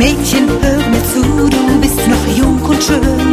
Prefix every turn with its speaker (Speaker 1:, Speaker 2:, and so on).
Speaker 1: Mädchen, hör mir zu, du bist noch jung und schön.